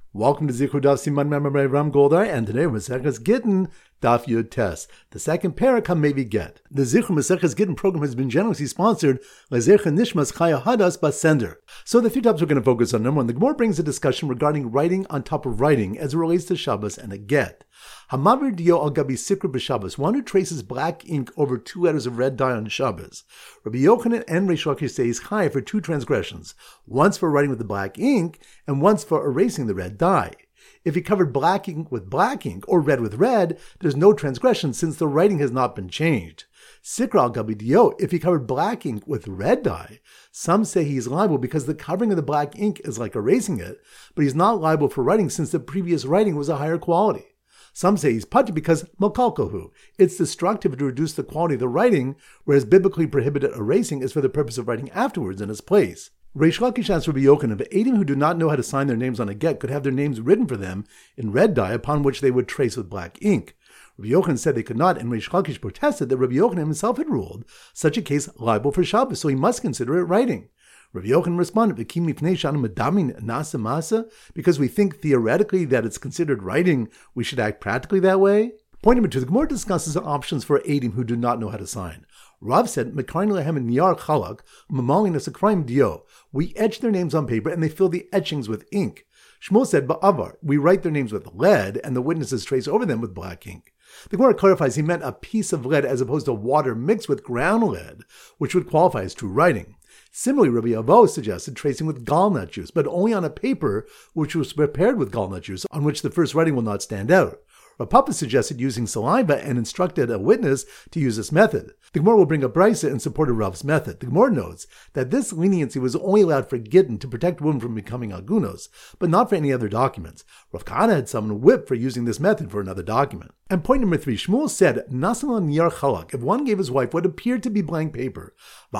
Welcome to Zichur Daf Siman Memorei Ram Goldar, and today Maseches Gittin Daf Yud Tes, the second parak HaMevi Get. The Zichur Maseches Gittin program has been generously sponsored by Zecher Nishmas Chaya Hadas Bas Sender. So the three topics we're going to focus on. Number one, the Gemara brings a discussion regarding writing on top of writing as it relates to Shabbos and a get. Hamavir dio al gabi sikra b'Shabbos, one who traces black ink over two letters of red dye on Shabbos. Rabbi Yochanan and Reish Lakish say he's chayav for two transgressions, once for writing with the black ink and once for erasing the red dye. If he covered black ink with black ink or red with red, there's no transgression since the writing has not been changed. Sikra al gabi dio, if he covered black ink with red dye, some say he's liable because the covering of the black ink is like erasing it, but he's not liable for writing since the previous writing was a higher quality. Some say he's patur because mokalkohu. It's destructive to reduce the quality of the writing, whereas biblically prohibited erasing is for the purpose of writing afterwards in its place. Reish Lakish asked Rabbi Yochanan, if Eidim who do not know how to sign their names on a get could have their names written for them in red dye upon which they would trace with black ink. Rabbi Yochanan said they could not, and Reish Lakish protested that Rabbi Yochanan himself had ruled such a case liable for Shabbos, so he must consider it writing. Rabbi Yochanan responded, because we think theoretically that it's considered writing, we should act practically that way? Point number two, the Gemara discusses options for Eidim who do not know how to sign. Rav said, we etch their names on paper and they fill the etchings with ink. Shmuel said, Ba'avar, we write their names with lead and the witnesses trace over them with black ink. The Gemara clarifies he meant a piece of lead as opposed to water mixed with ground lead, which would qualify as true writing. Similarly, Rabbi Avo suggested tracing with gallnut juice, but only on a paper which was prepared with gallnut juice, on which the first writing will not stand out. Rav Papa suggested using saliva and instructed a witness to use this method. The Gemara will bring a brisa in support of Rav's method. The Gemara notes that this leniency was only allowed for Gittin to protect women from becoming agunos, but not for any other documents. Rav Kahana had someone whipped for using this method for another document. And point number three, Shmuel said, Nasalan Niyar Chalak, if one gave his wife what appeared to be blank paper,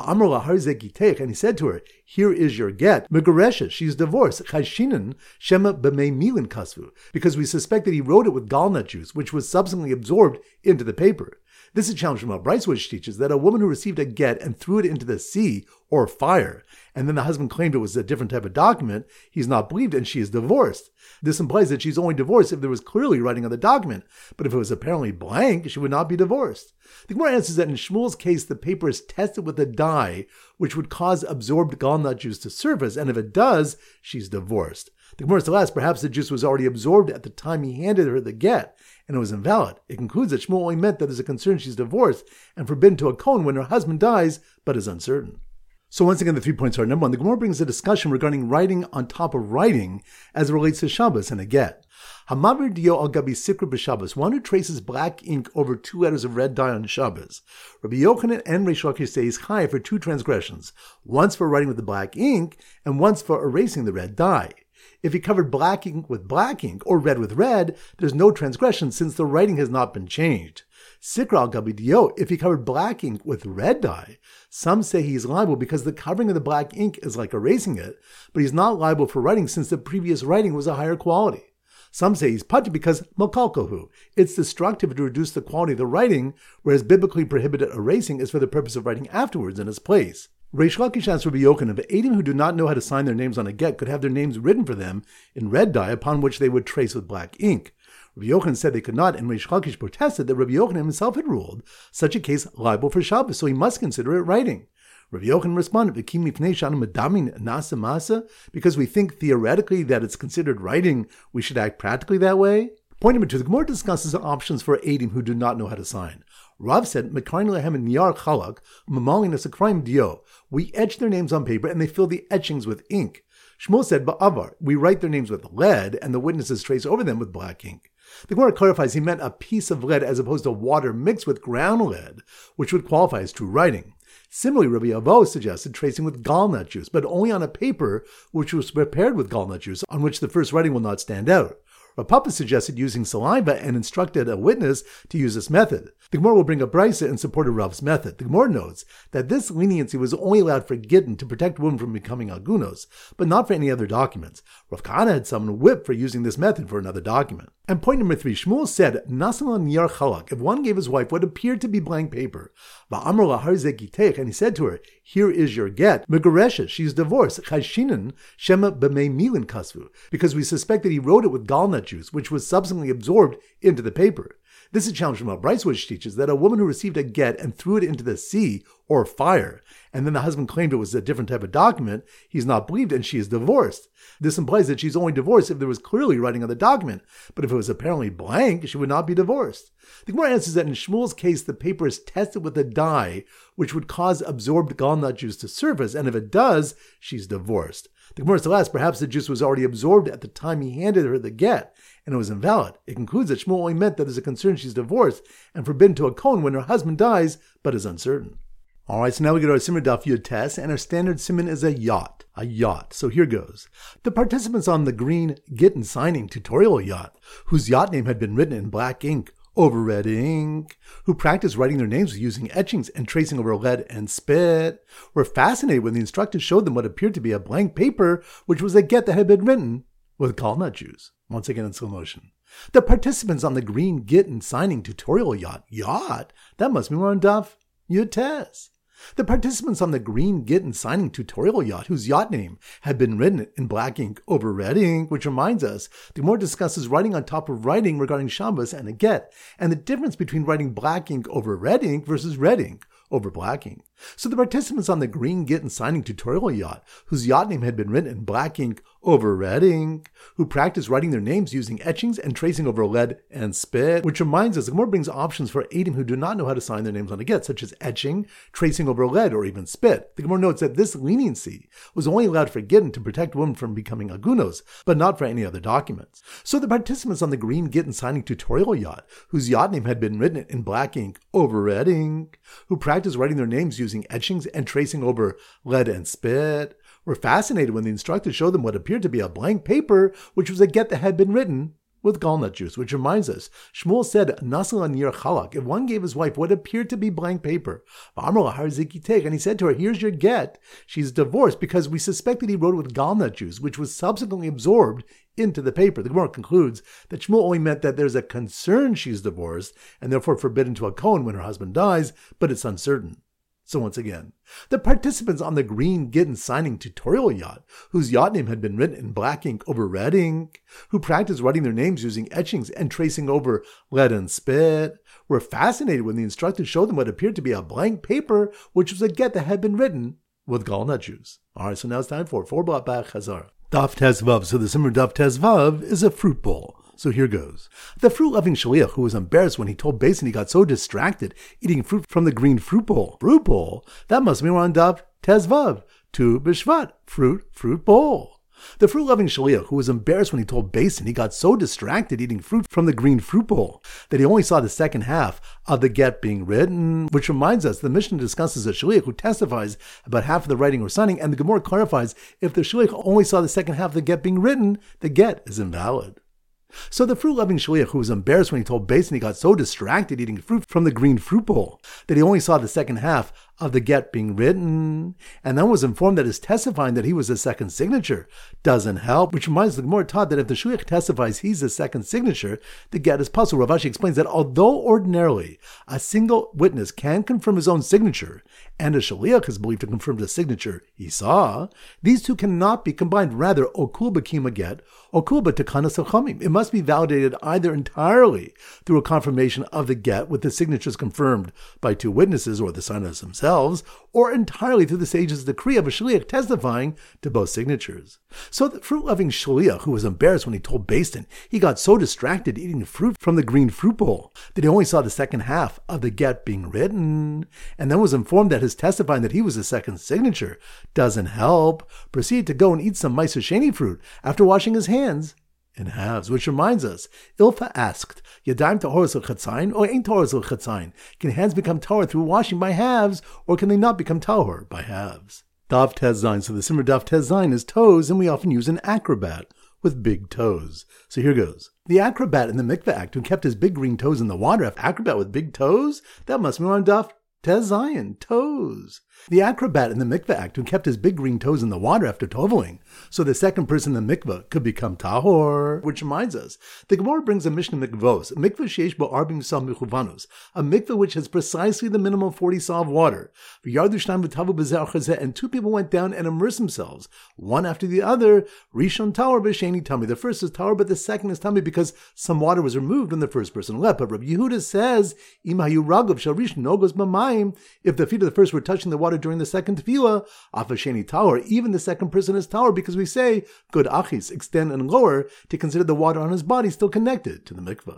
and he said to her, here is your get, Megaresha, she's divorced, Chashinin, Shema B'mei Milin Kasvu, because we suspect that he wrote it with gallnut juice, which was subsequently absorbed into the paper. This is a challenge from Brisa, which teaches that a woman who received a get and threw it into the sea or fire, and then the husband claimed it was a different type of document, he's not believed and she is divorced. This implies that she's only divorced if there was clearly writing on the document, but if it was apparently blank, she would not be divorced. The Gemara answers that in Shmuel's case, the paper is tested with a dye, which would cause absorbed gallnut juice to surface, and if it does, she's divorced. The Gemara still asks, perhaps the juice was already absorbed at the time he handed her the get, and it was invalid. It concludes that Shmuel only meant that there's a concern she's divorced and forbidden to a kohen when her husband dies, but is uncertain. So once again, the 3 points are: number one, the Gemara brings a discussion regarding writing on top of writing as it relates to Shabbos and a get. Hamavir dio al gabi sikra b'Shabbos, one who traces black ink over two letters of red dye on Shabbos. Rabbi Yochanan and Reish Lakish say he's chayav for two transgressions, once for writing with the black ink and once for erasing the red dye. If he covered black ink with black ink or red with red, there's no transgression since the writing has not been changed. Sikra al gabi dio, if he covered black ink with red dye, some say he's liable because the covering of the black ink is like erasing it, but he's not liable for writing since the previous writing was a higher quality. Some say he's patur because mokalkohu. It's destructive to reduce the quality of the writing, whereas biblically prohibited erasing is for the purpose of writing afterwards in its place. Reish Lakish asked Rabbi Yochanan, if Eidim who do not know how to sign their names on a get could have their names written for them in red dye upon which they would trace with black ink. Rabbi Yochanan said they could not, and Reish Lakish protested that Rabbi Yochanan himself had ruled such a case liable for Shabbos, so he must consider it writing. Rabbi Yochanan responded, because we think theoretically that it's considered writing, we should act practically that way? Point number two, the Gemara discusses options for Eidim who do not know how to sign. Rav said, we etch their names on paper and they fill the etchings with ink. Shmuel said, Ba'avar, we write their names with lead and the witnesses trace over them with black ink. The Gemara clarifies he meant a piece of lead as opposed to water mixed with ground lead, which would qualify as true writing. Similarly, Rabbi Avo suggested tracing with gallnut juice, but only on a paper which was prepared with gallnut juice, on which the first writing will not stand out. Rav Papa suggested using saliva and instructed a witness to use this method. The Gemara will bring a brisa in support of Rav's method. The Gemara notes that this leniency was only allowed for Gittin to protect women from becoming agunos, but not for any other documents. Rav Kahana had summoned a whip for using this method for another document. And point number 3, Shmuel said, Nasan niyar chalak, if one gave his wife what appeared to be blank paper, and he said to her, here is your get, Megaresha, she's divorced, Chashinin, Shema b'mei milin kasvu, because we suspect that he wrote it with galnut juice, which was subsequently absorbed into the paper. This is challenged from a Bryce, which teaches that a woman who received a get and threw it into the sea or fire, and then the husband claimed it was a different type of document, he's not believed and she is divorced. This implies that she's only divorced if there was clearly writing on the document, but if it was apparently blank, she would not be divorced. The Gemara answers that in Shmuel's case, the paper is tested with a dye, which would cause absorbed galnut juice to surface, and if it does, she's divorced. The Gemara still asks, perhaps the juice was already absorbed at the time he handed her the get, and it was invalid. It concludes that Shmuel only meant that there's a concern she's divorced and forbidden to a kohen when her husband dies, but is uncertain. Alright, so now we get our Siman Daf Yud Tes, and our standard Siman is a yacht. A yacht. So here goes. The participants on the green Gittin signing tutorial yacht, whose yacht name had been written in black ink over red ink, who practiced writing their names using etchings and tracing over lead and spit, were fascinated when the instructor showed them what appeared to be a blank paper, which was a get that had been written with galnut juice. Once again in slow motion. The participants on the green Gittin signing tutorial yacht? That must be more on Daf Yud Tes. The participants on the green Gittin signing tutorial yacht, whose yacht name had been written in black ink over red ink, which reminds us, the Gemara discusses writing on top of writing regarding Shabbos and a get, and the difference between writing black ink over red ink versus red ink over black ink. So the participants on the green Gittin signing tutorial yacht, whose yacht name had been written in black ink over red ink, who practiced writing their names using etchings and tracing over lead and spit, which reminds us, the Gemara brings options for Eidim who do not know how to sign their names on a get, such as etching, tracing over lead, or even spit. The Gemara notes that this leniency was only allowed for Gittin to protect women from becoming agunos, but not for any other documents. So the participants on the green Gittin signing tutorial yacht, whose yacht name had been written in black ink over red ink, who practiced writing their names using etchings and tracing over lead and spit, were fascinated when the instructor showed them what appeared to be a blank paper, which was a get that had been written with galnut juice, which reminds us, Shmuel said, Nasal niyar chalak, if one gave his wife what appeared to be blank paper, and he said to her, here's your get, she's divorced because we suspect that he wrote it with galnut juice, which was subsequently absorbed into the paper. The Gemara concludes that Shmuel only meant that there's a concern she's divorced, and therefore forbidden to a kohen when her husband dies, but it's uncertain. So once again, the participants on the green Gittin signing tutorial yacht, whose yacht name had been written in black ink over red ink, who practiced writing their names using etchings and tracing over lead and spit, were fascinated when the instructor showed them what appeared to be a blank paper, which was a get that had been written with galnut juice. Alright, so now it's time for Blat Bach Chazar. Daf Tes Vav. So the Simmer Daf Tes Vav is a fruit bowl. So here goes. The fruit-loving shaliach who was embarrassed when he told Beis and he got so distracted eating fruit from the green fruit bowl. Fruit bowl? That must mean we're on Daf Tes Vav. Tu B'Shvat. Fruit bowl. The fruit-loving shaliach who was embarrassed when he told Beis and he got so distracted eating fruit from the green fruit bowl that he only saw the second half of the get being written, which reminds us the Mishnah discusses a shaliach who testifies about half of the writing or signing, and the Gemara clarifies if the shaliach only saw the second half of the get being written, the get is invalid. So the fruit-loving shaliach who was embarrassed when he told Beis and he got so distracted eating fruit from the green fruit bowl that he only saw the second half of the get being written, and then was informed that his testifying that he was the second signature doesn't help, which reminds the Gemara taught that if the shaliach testifies he's the second signature, the get is pasul. Rav Ashi explains that although ordinarily a single witness can confirm his own signature, and a shaliach is believed to confirm the signature he saw, these two cannot be combined. Rather, okul b'kima get, okul b'tekanas chachamim. It must be validated either entirely through a confirmation of the get with the signatures confirmed by two witnesses or the signers themselves, or entirely through the sage's decree of a shaliach testifying to both signatures. So the fruit-loving shaliach who was embarrassed when he told Beis Din he got so distracted eating fruit from the green fruit bowl that he only saw the second half of the get being written, and then was informed that his testifying that he was the second signature doesn't help, proceeded to go and eat some Meiser Sheni fruit after washing his hands in halves, which reminds us, Ilfa asked, Yadayim tahoros l'chatzayin or ain't tahoros l'chatzayin? Can hands become tahor through washing by halves, or can they not become tahor by halves? Daf Tes Zayin. So the Simmer Daf Tes Zayin is toes, and we often use an acrobat. with big toes. So here goes. The acrobat in the mikveh act who kept his big green toes in the water. Acrobat with big toes? That must be on Daf Tez Zayin, toes. The acrobat in the mikveh act who kept his big green toes in the water after toveling, so the second person in the mikveh could become tahor. Which reminds us, the Gemara brings a Mishnah mikvos, mikveh sheish bo arbim sav mechuvanus, a mikveh which has precisely the minimum 40 sav of water. And two people went down and immersed themselves, one after the other. Rishon tahor b'sheni tami. The first is tahor, but the second is tami because some water was removed when the first person left. But Rabbi Yehuda says, Im hayu ragav shel rishon nogos b'mayim. If the feet of the first were touching the water during the second tefillah, afasheni tower, even the second person is tower, because we say, good achis, extend and lower, to consider the water on his body still connected to the mikveh.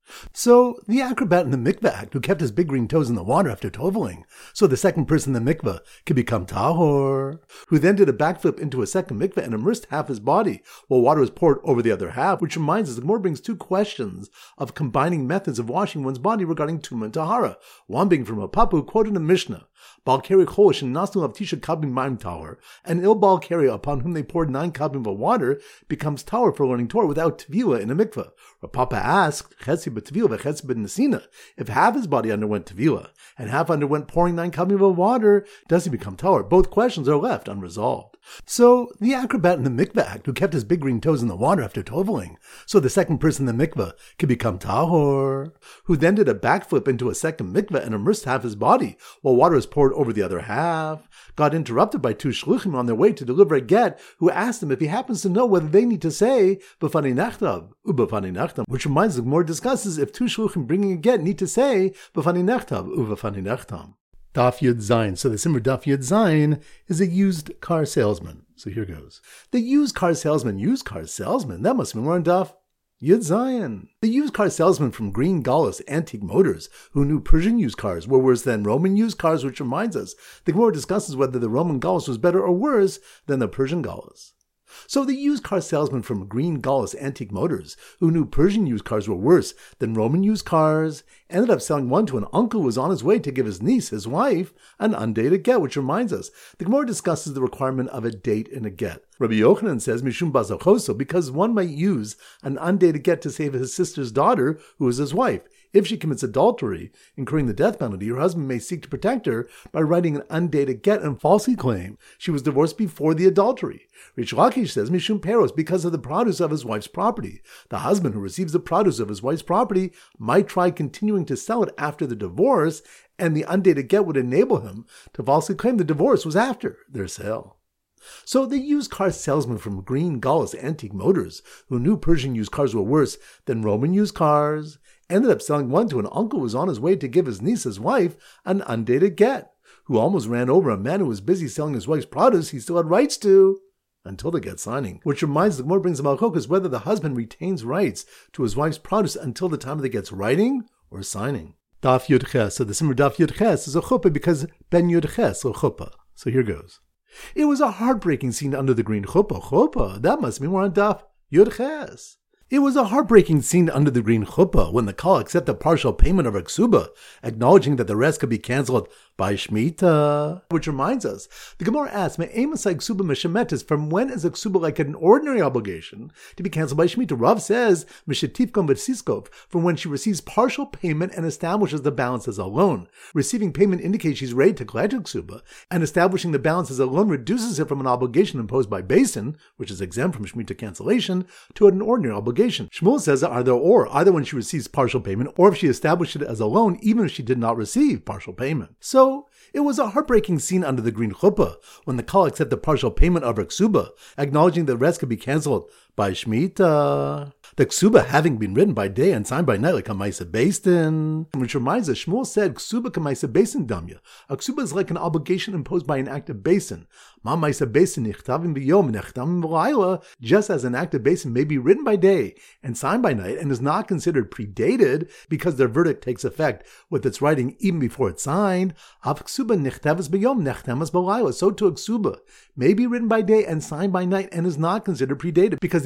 So, the acrobat in the mikveh act who kept his big green toes in the water after toveling, so the second person in the mikveh could become tahor, who then did a backflip into a second mikveh and immersed half his body while water was poured over the other half, which reminds us, the Gemara brings two questions of combining methods of washing one's body regarding tumah and tahara, one being from a papa who quoted a Mishnah, Bal keri cholish and nasu of tisha kabim ma'im tower, an ill bal keri upon whom they poured 9 kabim of water becomes tower for learning Torah without tevilah in a mikveh. Papa asked, Chetzi b'tevilah v'chetzi b'nesina, if half his body underwent tevilah and half underwent pouring 9 kabim of water, does he become tower? Both questions are left unresolved. So, the acrobat in the mikveh act who kept his big green toes in the water after toveling, so the second person in the mikveh could become tahor, who then did a backflip into a second mikveh and immersed half his body while water was poured over the other half, got interrupted by 2 shluchim on their way to deliver a get, who asked him if he happens to know whether they need to say b'fani nachtav, u'b'fani nachtam, which reminds us, more discusses if 2 shluchim bringing a get need to say b'fani nachtav, u'b'fani nachtam. Daf Yud Zayin. So the Simmer Daf Yud Zayin is a used car salesman. So here goes. The used car salesman, that must mean we're on Daf Yud Zayin. The used car salesman from Green Galus Antique Motors, who knew Persian used cars were worse than Roman used cars, which reminds us, the Gemara discusses whether the Roman Galus was better or worse than the Persian Galus. So the used car salesman from Green Galus Antique Motors, who knew Persian used cars were worse than Roman used cars, ended up selling one to an uncle who was on his way to give his niece, his wife, an undated get, which reminds us, the Gemara discusses the requirement of a date in a get. Rabbi Yochanan says, Mishum bazachoso, because one might use an undated get to save his sister's daughter, who is his wife. If she commits adultery, incurring the death penalty, her husband may seek to protect her by writing an undated get and falsely claim she was divorced before the adultery. Rish Lakish says, Mishum Peros, because of the produce of his wife's property. The husband who receives the produce of his wife's property might try continuing to sell it after the divorce, and the undated get would enable him to falsely claim the divorce was after their sale. So the used car salesman from Green Galus Antique Motors, who knew Persian used cars were worse than Roman used cars, ended up selling one to an uncle who was on his way to give his niece, his wife, an undated get, who almost ran over a man who was busy selling his wife's produce he still had rights to, until the get signing. Which reminds, the Gemara brings the Malchok, whether the husband retains rights to his wife's produce until the time of the get's writing or signing. Daf Yud Ches. So the Simmer Daf Yud Ches is a chuppah because Ben Yud Ches, or chuppah. So here goes. It was a heartbreaking scene under the green chuppah. Chuppah, that must mean we're on Daf Yud Ches. It was a heartbreaking scene under the green chuppah when the Kal accepted partial payment of a ksuba, acknowledging that the rest could be cancelled by Shemitah. Which reminds us, the Gemara asks, Me'emasai ksuba mishemetis, from when is a ksuba like an ordinary obligation to be cancelled by Shemitah? Rav says, Mishetifkom v'tsiskov, from when she receives partial payment and establishes the balance as a loan. Receiving payment indicates she's ready to collect a ksuba, and establishing the balance as a loan reduces it from an obligation imposed by Basin, which is exempt from Shemitah cancellation, to an ordinary obligation. Shmuel says either when she receives partial payment, or if she established it as a loan, even if she did not receive partial payment. So, it was a heartbreaking scene under the green chuppah when the Kal accepted partial payment of her ksuba, acknowledging the rest could be cancelled by Shemitah. The ksuba having been written by day and signed by night like a Maisa Beistin, which reminds us, Shmuel said, ksuba ka Maisa Beistin damya. A ksuba is like an obligation imposed by an act of Beistin. Ma Maisa Beistin nichtavim b'yom nechtamim v'layla, just as an act of Beistin may be written by day and signed by night and is not considered predated because their verdict takes effect with its writing even before it's signed. Av ksuba nichtavas b'yom nechtamas b'layla. So too a ksuba may be written by day and signed by night and is not considered predated because the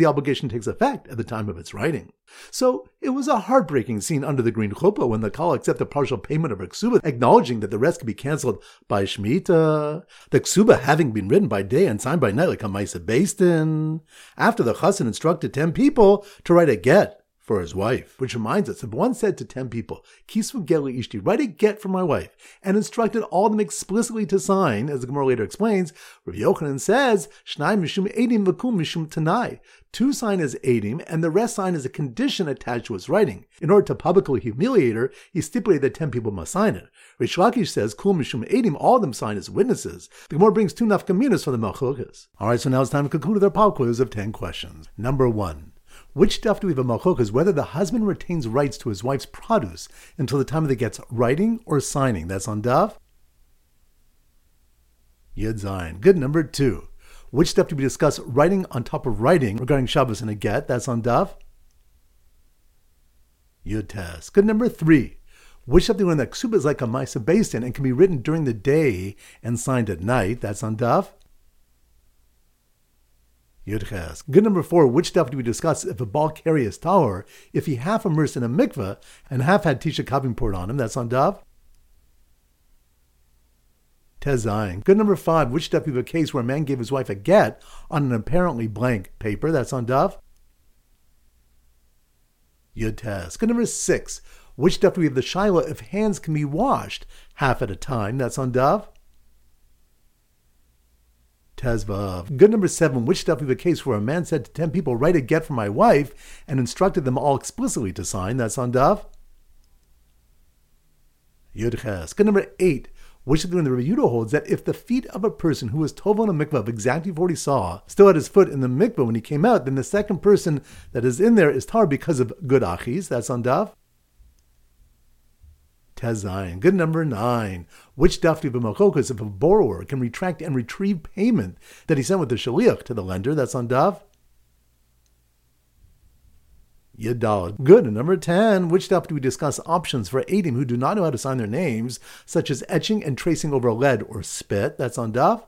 the obligation takes effect at the time of its writing. So it was a heartbreaking scene under the green chuppah when the Kala accepted partial payment of her ksuba, acknowledging that the rest could be cancelled by Shemitah. The ksuba having been written by day and signed by night like a Maisa Beistin. After the chassan instructed 10 people to write a get for his wife, which reminds us, if one said to 10 people, Kisvu Geli Ishti, write a get for my wife, and instructed all of them explicitly to sign, as the Gemara later explains, Rabbi Yochanan says, Shnai mishum edim v'kum mishum tanai. 2 sign as edim, and the rest sign as a condition attached to his writing. In order to publicly humiliate her, he stipulated that 10 people must sign it. Rish Lakish says, Kul mishum edim, all of them sign as witnesses. The Gemara brings 2 nafkaminas from the Malchukas. Alright, so now it's time to conclude with our pop quiz of 10 questions. Number 1. Which daf do we have a malchukas whether the husband retains rights to his wife's produce until the time of the get's writing or signing? That's on daf Yud Zayin. Good. Number 2. Which daf do we discuss writing on top of writing regarding Shabbos in a get? That's on daf Yud Tes. Good. Number 3. Which daf do we learn that ksuba is like a Maisa Beistin and can be written during the day and signed at night? That's on daf Yudches. Good. Number 4, which daf do we discuss if a bal carry is tahor, if he half immersed in a mikveh and half had tisha kavim poured on him? That's on daf Tezayin. Good. Number 5, which daf do we have a case where a man gave his wife a get on an apparently blank paper? That's on daf Yudtes. Good. Number 6, which daf do we have the shaila if hands can be washed half at a time? That's on daf Tezvav. Good. Number 7, which daf we have a case where a man said to 10 people, write a get for my wife, and instructed them all explicitly to sign? That's on daf Yudches. Good. Number 8, which of the Rabbi Yehuda holds that if the feet of a person who was tov on a mikvah of exactly what he saw still had his foot in the mikvah when he came out, then the second person that is in there is tar because of good achis. That's on daf Tezayin. Good. Number 9. Which daf do you have a malchukas if a borrower can retract and retrieve payment that he sent with the shaliach to the lender? That's on daf Yadal. Good. And number 10. Which daf do we discuss options for edim who do not know how to sign their names, such as etching and tracing over lead or spit? That's on daf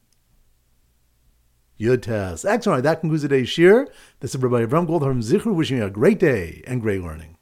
Yud Tes. Excellent. That concludes today's shir. This is Rabbi Avram Goldhar from Zichru wishing you a great day and great learning.